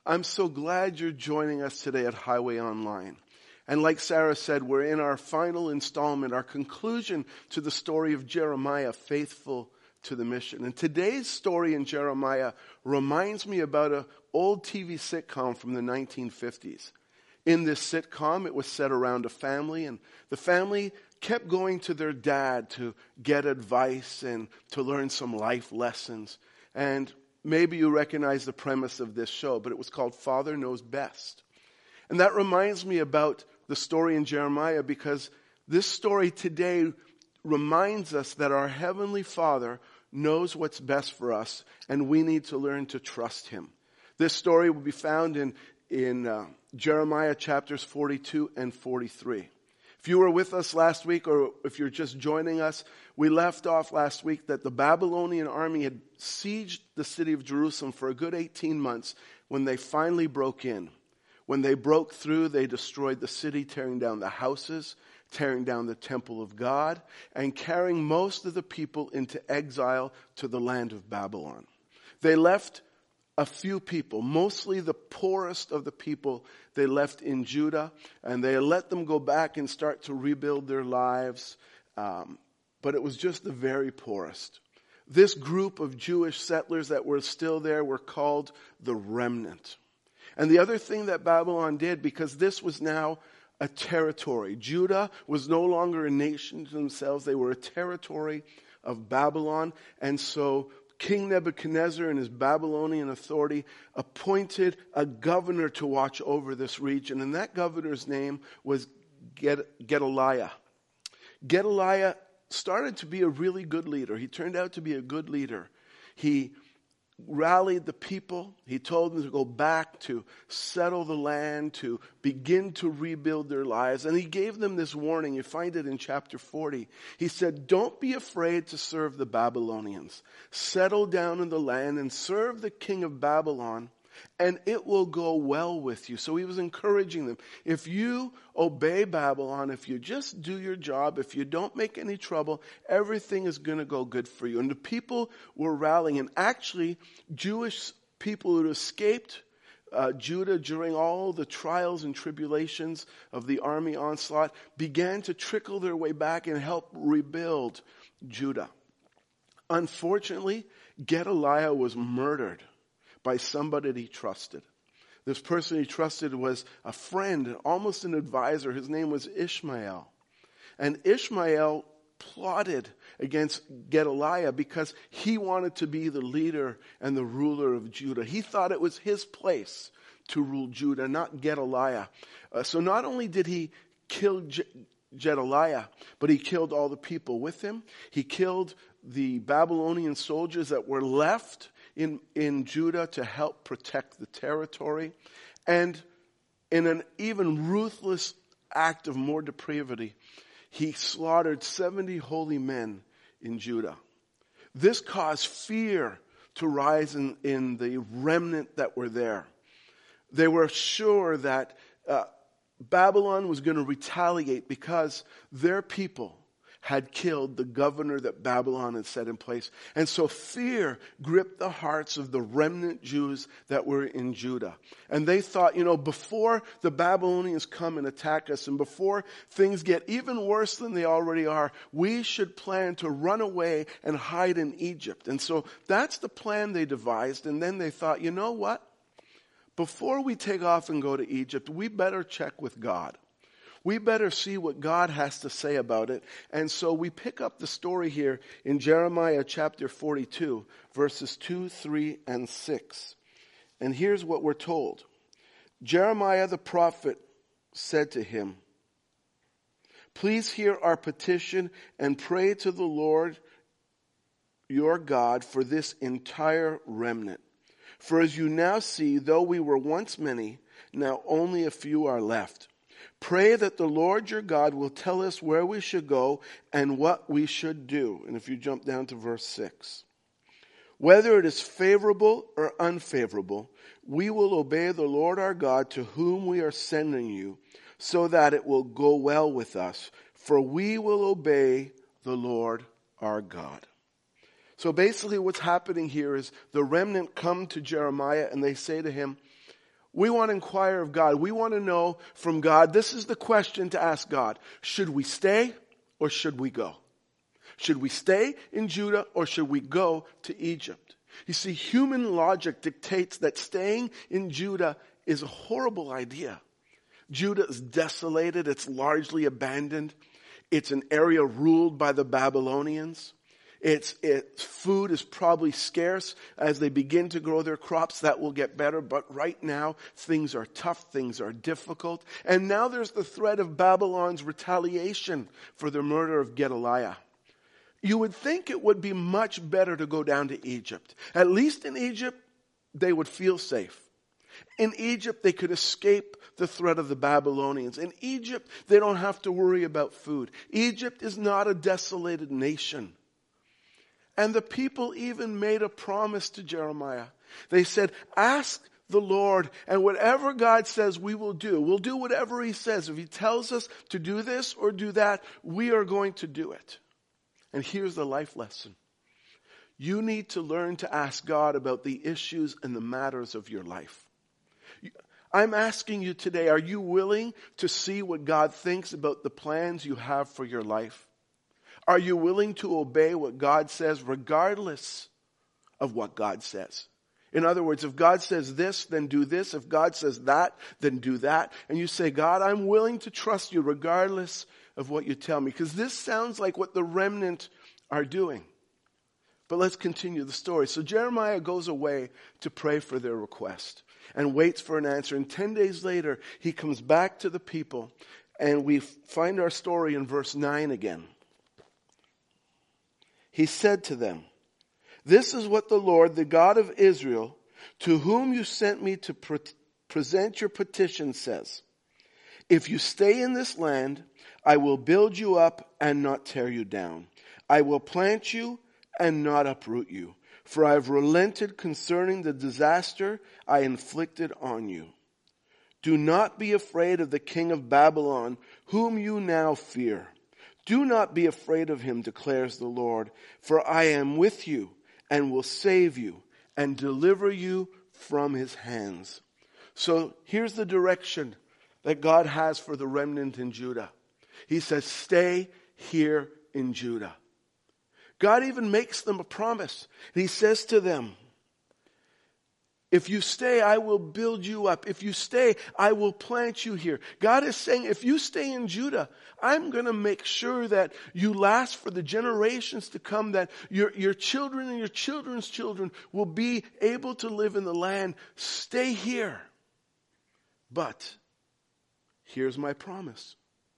I'm so glad you're joining us today at Highway Online. And like Sarah said, we're in our final installment, our conclusion to the story of Jeremiah, faithful to the mission. And today's story in Jeremiah reminds me about an old TV sitcom from the 1950s. In this sitcom, it was set around a family, and the family kept going to their dad to get advice and to learn some life lessons. And maybe you recognize the premise of this show, but it was called Father Knows Best. And that reminds me about the story in Jeremiah, because this story today reminds us that our Heavenly Father knows what's best for us, and we need to learn to trust Him. This story will be found in Jeremiah chapters 42 and 43. If you were with us last week, or if you're just joining us, we left off last week that the Babylonian army had sieged the city of Jerusalem for a good 18 months when they finally broke in. When they broke through, they destroyed the city, tearing down the houses, tearing down the temple of God, and carrying most of the people into exile to the land of Babylon. They left a few people, mostly the poorest of the people, they left in Judah, and they let them go back and start to rebuild their lives. But it was just the very poorest. This group of Jewish settlers that were still there were called the remnant. And the other thing that Babylon did, because this was now a territory, Judah was no longer a nation to themselves, they were a territory of Babylon, and so King Nebuchadnezzar and his Babylonian authority appointed a governor to watch over this region. And that governor's name was Gedaliah. Gedaliah started to be a really good leader. He turned out to be a good leader. He rallied the people. He told them to go back to settle the land, to begin to rebuild their lives. And he gave them this warning. You find it in chapter 40. He said, don't be afraid to serve the Babylonians. Settle down in the land and serve the king of Babylon, and it will go well with you. So he was encouraging them. If you obey Babylon, if you just do your job, if you don't make any trouble, everything is going to go good for you. And the people were rallying. And actually, Jewish people who had escaped Judah during all the trials and tribulations of the army onslaught began to trickle their way back and help rebuild Judah. Unfortunately, Gedaliah was murdered by somebody he trusted. This person he trusted was a friend, almost an advisor. His name was Ishmael. And Ishmael plotted against Gedaliah because he wanted to be the leader and the ruler of Judah. He thought it was his place to rule Judah, not Gedaliah. So not only did he kill Gedaliah, but he killed all the people with him. He killed the Babylonian soldiers that were left in Judah to help protect the territory. And in an even ruthless act of more depravity, he slaughtered 70 holy men in Judah. This caused fear to rise in the remnant that were there. They were sure that Babylon was going to retaliate because their people had killed the governor that Babylon had set in place. And so fear gripped the hearts of the remnant Jews that were in Judah. And they thought, before the Babylonians come and attack us, and before things get even worse than they already are, we should plan to run away and hide in Egypt. And so that's the plan they devised. And then they thought, you know what? Before we take off and go to Egypt, we better check with God. We better see what God has to say about it. And so we pick up the story here in Jeremiah chapter 42, verses 2, 3, and 6. And here's what we're told. Jeremiah the prophet said to him, please hear our petition and pray to the Lord your God for this entire remnant. For as you now see, though we were once many, now only a few are left. Pray that the Lord your God will tell us where we should go and what we should do. And if you jump down to verse 6. Whether it is favorable or unfavorable, we will obey the Lord our God to whom we are sending you, so that it will go well with us. For we will obey the Lord our God. So basically what's happening here is the remnant come to Jeremiah and they say to him, We want to inquire of God. We want to know from God. This is the question to ask God. Should we stay or should we go? Should we stay in Judah or should we go to Egypt? You see, human logic dictates that staying in Judah is a horrible idea. Judah is desolated. It's largely abandoned. It's an area ruled by the Babylonians. Its food is probably scarce. As they begin to grow their crops, that will get better. But right now, things are tough. Things are difficult. And now there's the threat of Babylon's retaliation for the murder of Gedaliah. You would think it would be much better to go down to Egypt. At least in Egypt, they would feel safe. In Egypt, they could escape the threat of the Babylonians. In Egypt, they don't have to worry about food. Egypt is not a desolated nation. And the people even made a promise to Jeremiah. They said, ask the Lord, and whatever God says we will do. We'll do whatever He says. If He tells us to do this or do that, we are going to do it. And here's the life lesson. You need to learn to ask God about the issues and the matters of your life. I'm asking you today, are you willing to see what God thinks about the plans you have for your life? Are you willing to obey what God says regardless of what God says? In other words, if God says this, then do this. If God says that, then do that. And you say, God, I'm willing to trust you regardless of what you tell me. Because this sounds like what the remnant are doing. But let's continue the story. So Jeremiah goes away to pray for their request and waits for an answer. And 10 days later, he comes back to the people. And we find our story in verse 9 again. He said to them, this is what the Lord, the God of Israel, to whom you sent me to present your petition, says. If you stay in this land, I will build you up and not tear you down. I will plant you and not uproot you. For I have relented concerning the disaster I inflicted on you. Do not be afraid of the king of Babylon, whom you now fear. Do not be afraid of him, declares the Lord, for I am with you and will save you and deliver you from his hands. So here's the direction that God has for the remnant in Judah. He says, stay here in Judah. God even makes them a promise. He says to them, if you stay, I will build you up. If you stay, I will plant you here. God is saying, if you stay in Judah, I'm going to make sure that you last for the generations to come, that your children and your children's children will be able to live in the land. Stay here. But here's my promise.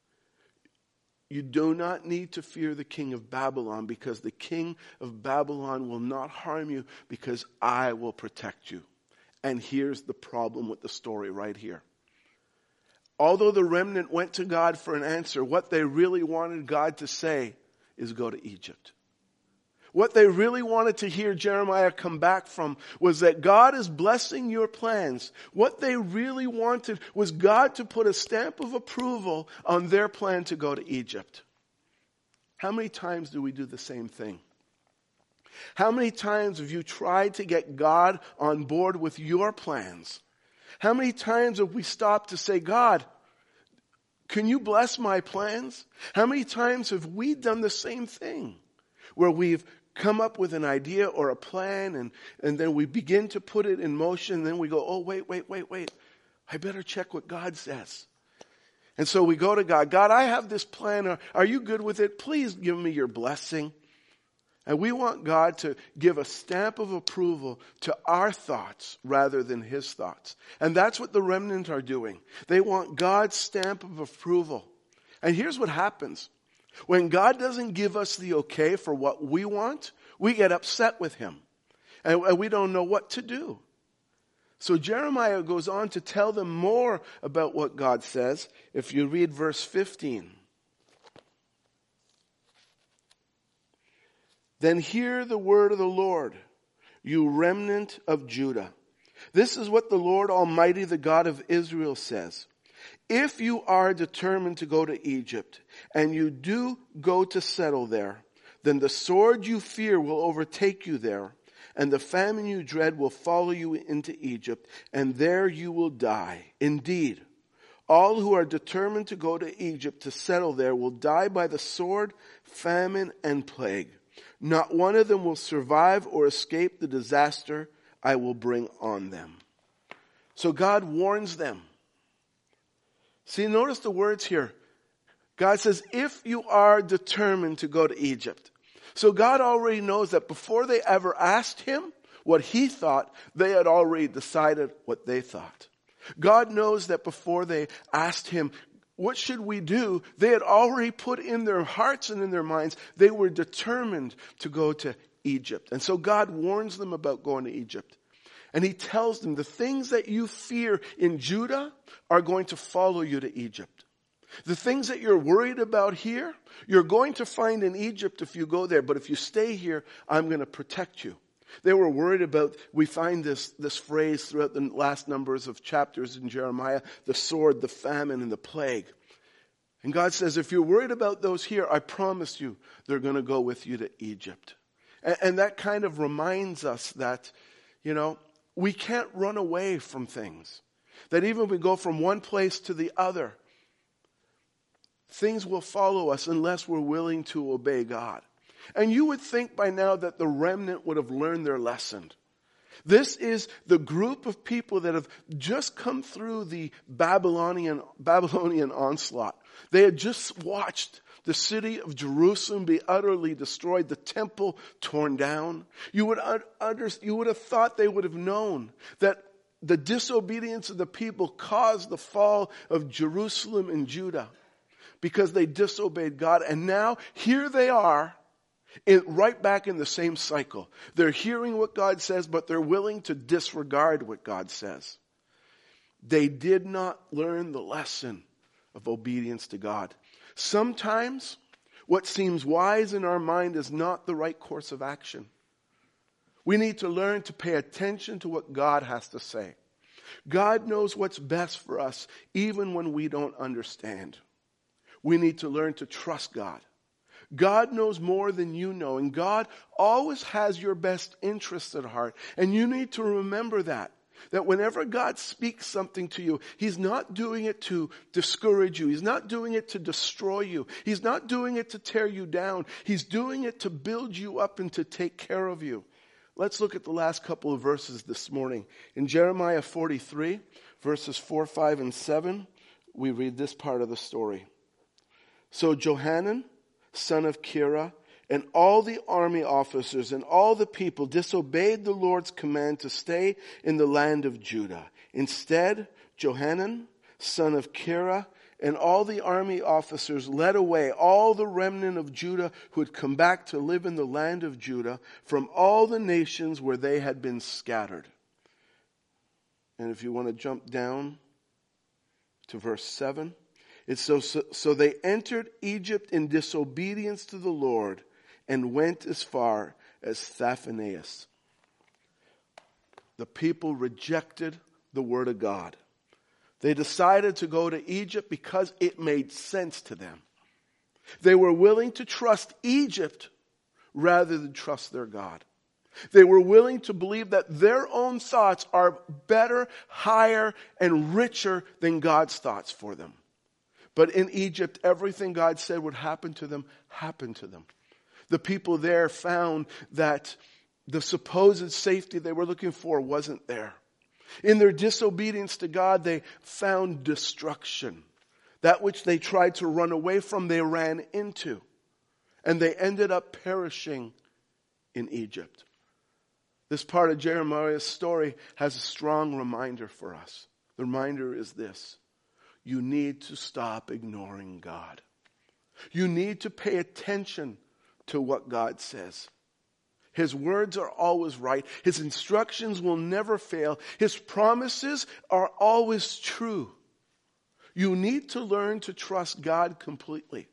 You do not need to fear the king of Babylon, because the king of Babylon will not harm you, because I will protect you. And here's the problem with the story right here. Although the remnant went to God for an answer, what they really wanted God to say is go to Egypt. What they really wanted to hear Jeremiah come back from was that God is blessing your plans. What they really wanted was God to put a stamp of approval on their plan to go to Egypt. How many times do we do the same thing? How many times have you tried to get God on board with your plans? How many times have we stopped to say, God, can you bless my plans? How many times have we done the same thing? Where we've come up with an idea or a plan and then we begin to put it in motion. And then we go, oh, wait. I better check what God says. And so we go to God. God, I have this plan. Are you good with it? Please give me your blessing. And we want God to give a stamp of approval to our thoughts rather than his thoughts. And that's what the remnant are doing. They want God's stamp of approval. And here's what happens. When God doesn't give us the okay for what we want, we get upset with him. And we don't know what to do. So Jeremiah goes on to tell them more about what God says. If you read verse 15. Then hear the word of the Lord, you remnant of Judah. This is what the Lord Almighty, the God of Israel, says. If you are determined to go to Egypt, and you do go to settle there, then the sword you fear will overtake you there, and the famine you dread will follow you into Egypt, and there you will die. Indeed, all who are determined to go to Egypt to settle there will die by the sword, famine, and plague. Not one of them will survive or escape the disaster I will bring on them." So God warns them. See, notice the words here. God says, if you are determined to go to Egypt. So God already knows that before they ever asked him what he thought, they had already decided what they thought. God knows that before they asked him, what should we do? They had already put in their hearts and in their minds, they were determined to go to Egypt. And so God warns them about going to Egypt. And he tells them the things that you fear in Judah are going to follow you to Egypt. The things that you're worried about here, you're going to find in Egypt if you go there. But if you stay here, I'm going to protect you. They were worried about, we find this phrase throughout the last numbers of chapters in Jeremiah, the sword, the famine, and the plague. And God says, if you're worried about those here, I promise you, they're going to go with you to Egypt. And that kind of reminds us that, we can't run away from things. That even if we go from one place to the other, things will follow us unless we're willing to obey God. And you would think by now that the remnant would have learned their lesson. This is the group of people that have just come through the Babylonian onslaught. They had just watched the city of Jerusalem be utterly destroyed, the temple torn down. You would have thought they would have known that the disobedience of the people caused the fall of Jerusalem and Judah because they disobeyed God. And now here they are, right back in the same cycle. They're hearing what God says, but they're willing to disregard what God says. They did not learn the lesson of obedience to God. Sometimes what seems wise in our mind is not the right course of action. We need to learn to pay attention to what God has to say. God knows what's best for us, even when we don't understand. We need to learn to trust God. God knows more than you know, and God always has your best interests at heart. And you need to remember that whenever God speaks something to you, He's not doing it to discourage you. He's not doing it to destroy you. He's not doing it to tear you down. He's doing it to build you up and to take care of you. Let's look at the last couple of verses this morning. In Jeremiah 43, verses 4, 5, and 7, we read this part of the story. So Johanan, son of Kira, and all the army officers and all the people disobeyed the Lord's command to stay in the land of Judah. Instead, Johanan, son of Kira, and all the army officers led away all the remnant of Judah who had come back to live in the land of Judah from all the nations where they had been scattered. And if you want to jump down to verse 7, it's so they entered Egypt in disobedience to the Lord and went as far as Thaphaneas. The people rejected the word of God. They decided to go to Egypt because it made sense to them. They were willing to trust Egypt rather than trust their God. They were willing to believe that their own thoughts are better, higher, and richer than God's thoughts for them. But in Egypt, everything God said would happen to them happened to them. The people there found that the supposed safety they were looking for wasn't there. In their disobedience to God, they found destruction. That which they tried to run away from, they ran into. And they ended up perishing in Egypt. This part of Jeremiah's story has a strong reminder for us. The reminder is this: you need to stop ignoring God. You need to pay attention to what God says. His words are always right. His instructions will never fail. His promises are always true. You need to learn to trust God completely.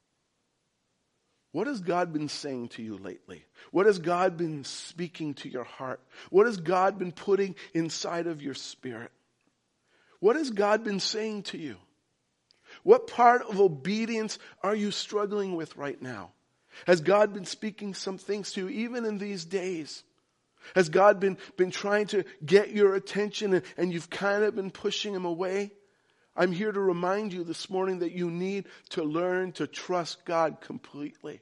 What has God been saying to you lately? What has God been speaking to your heart? What has God been putting inside of your spirit? What has God been saying to you? What part of obedience are you struggling with right now? Has God been speaking some things to you even in these days? Has God been trying to get your attention and you've kind of been pushing him away? I'm here to remind you this morning that you need to learn to trust God completely.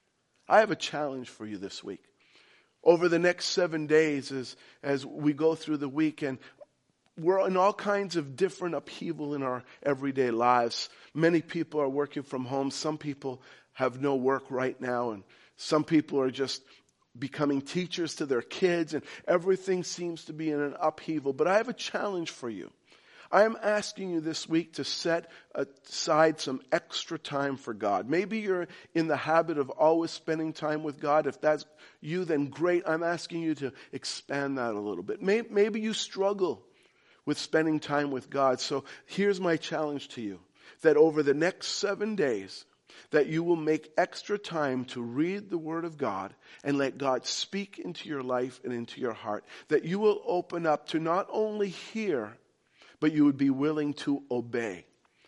I have a challenge for you this week. Over the next 7 days as we go through the week, and we're in all kinds of different upheaval in our everyday lives. Many people are working from home. Some people have no work right now, and some people are just becoming teachers to their kids, and everything seems to be in an upheaval. But I have a challenge for you. I am asking you this week to set aside some extra time for God. Maybe you're in the habit of always spending time with God. If that's you, then great. I'm asking you to expand that a little bit. Maybe you struggle with spending time with God. So here's my challenge to you, that over the next 7 days, that you will make extra time to read the Word of God and let God speak into your life and into your heart. That you will open up to not only hear, but you would be willing to obey.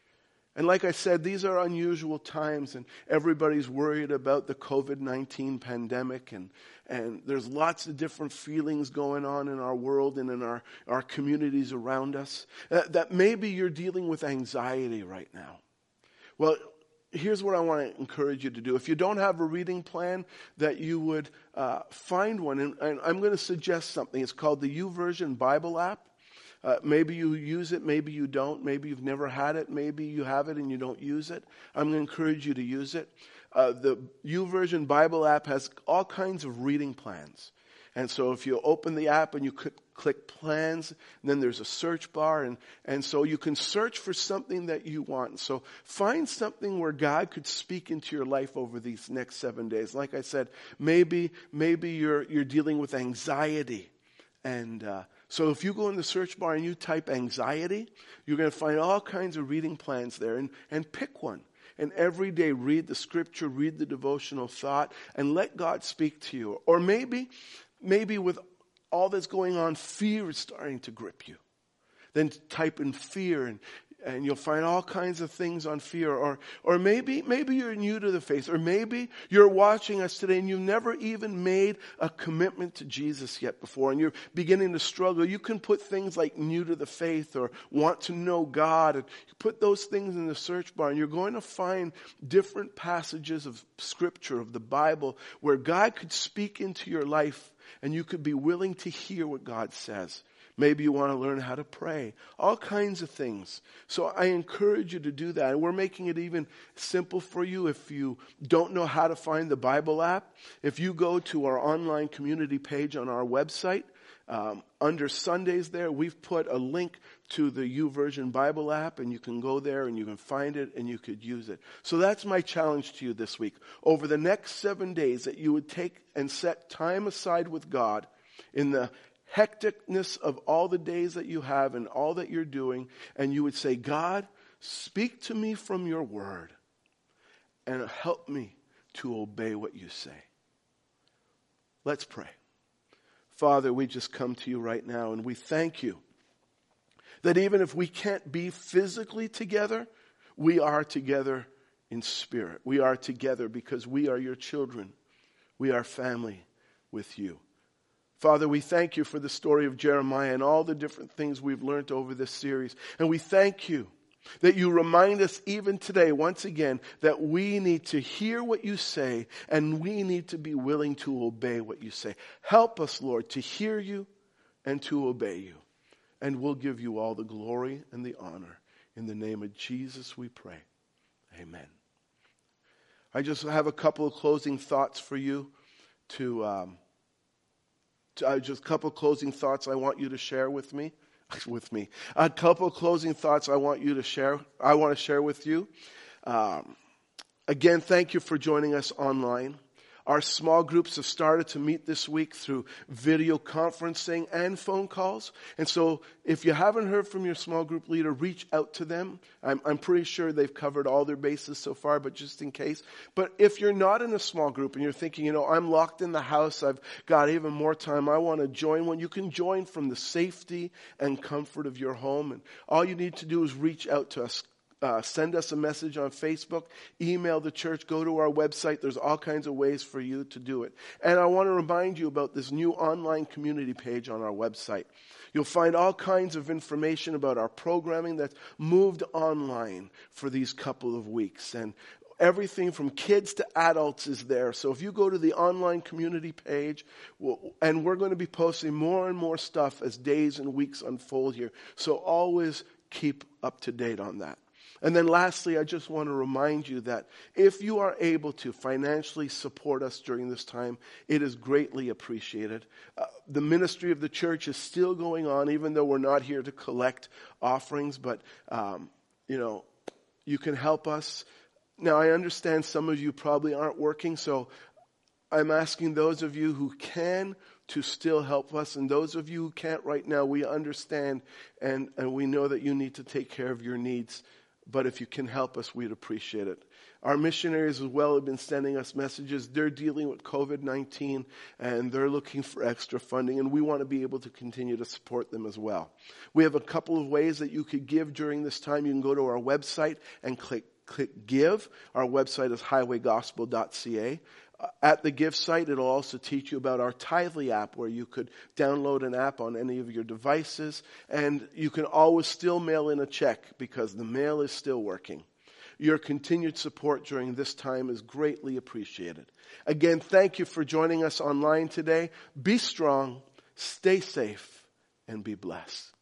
And like I said, these are unusual times, and everybody's worried about the COVID-19 pandemic, and there's lots of different feelings going on in our world and in our communities around us. That maybe you're dealing with anxiety right now. Well, here's what I want to encourage you to do. If you don't have a reading plan, that you would find one. And I'm going to suggest something. It's called the YouVersion Bible app. Maybe you use it, maybe you don't. Maybe you've never had it. Maybe you have it and you don't use it. I'm going to encourage you to use it. The YouVersion Bible app has all kinds of reading plans. And so if you open the app and you click plans, then there's a search bar. And so you can search for something that you want. So find something where God could speak into your life over these next 7 days. Like I said, maybe you're dealing with anxiety. And so if you go in the search bar and you type anxiety, you're going to find all kinds of reading plans there. And pick one. And every day read the scripture, read the devotional thought, and let God speak to you. Or maybe with all that's going on, fear is starting to grip you. Then type in fear, and you'll find all kinds of things on fear. Or maybe you're new to the faith. Or maybe you're watching us today and you've never even made a commitment to Jesus yet before, and you're beginning to struggle. You can put things like new to the faith or want to know God, and you put those things in the search bar, and you're going to find different passages of Scripture, of the Bible, where God could speak into your life and you could be willing to hear what God says. Maybe you want to learn how to pray. All kinds of things. So I encourage you to do that. And we're making it even simple for you if you don't know how to find the Bible app. If you go to our online community page on our website, under Sundays there, we've put a link to the YouVersion Bible app, and you can go there and you can find it and you could use it. So that's my challenge to you this week. Over the next 7 days, that you would take and set time aside with God in the hecticness of all the days that you have and all that you're doing, and you would say, God, speak to me from your word and help me to obey what you say. Let's pray. Father, we just come to you right now, and we thank you that even if we can't be physically together, we are together in spirit. We are together because we are your children. We are family with you. Father, we thank you for the story of Jeremiah and all the different things we've learned over this series. And we thank you that you remind us even today, once again, that we need to hear what you say and we need to be willing to obey what you say. Help us, Lord, to hear you and to obey you. And we'll give you all the glory and the honor. In the name of Jesus we pray. Amen. I just have a couple of closing thoughts for you just a couple of closing thoughts I want you to share with me. A couple of closing thoughts I want to share with you. Again, thank you for joining us online. Our small groups have started to meet this week through video conferencing and phone calls. And so if you haven't heard from your small group leader, reach out to them. I'm pretty sure they've covered all their bases so far, but just in case. But if you're not in a small group and you're thinking, I'm locked in the house, I've got even more time, I want to join one, you can join from the safety and comfort of your home. And all you need to do is reach out to us. send us a message on Facebook, email the church, go to our website. There's all kinds of ways for you to do it. And I want to remind you about this new online community page on our website. You'll find all kinds of information about our programming that's moved online for these couple of weeks. And everything from kids to adults is there. So if you go to the online community page, and we're going to be posting more and more stuff as days and weeks unfold here. So always keep up to date on that. And then lastly, I just want to remind you that if you are able to financially support us during this time, it is greatly appreciated. The ministry of the church is still going on, even though we're not here to collect offerings, but, you can help us. Now, I understand some of you probably aren't working, so I'm asking those of you who can to still help us. And those of you who can't right now, we understand and we know that you need to take care of your needs. But if you can help us, we'd appreciate it. Our missionaries as well have been sending us messages. They're dealing with COVID-19 and they're looking for extra funding, and we want to be able to continue to support them as well. We have a couple of ways that you could give during this time. You can go to our website and click Give. Our website is highwaygospel.ca. At the Give site, it'll also teach you about our Tithely app, where you could download an app on any of your devices, and you can always still mail in a check because the mail is still working. Your continued support during this time is greatly appreciated. Again, thank you for joining us online today. Be strong, stay safe, and be blessed.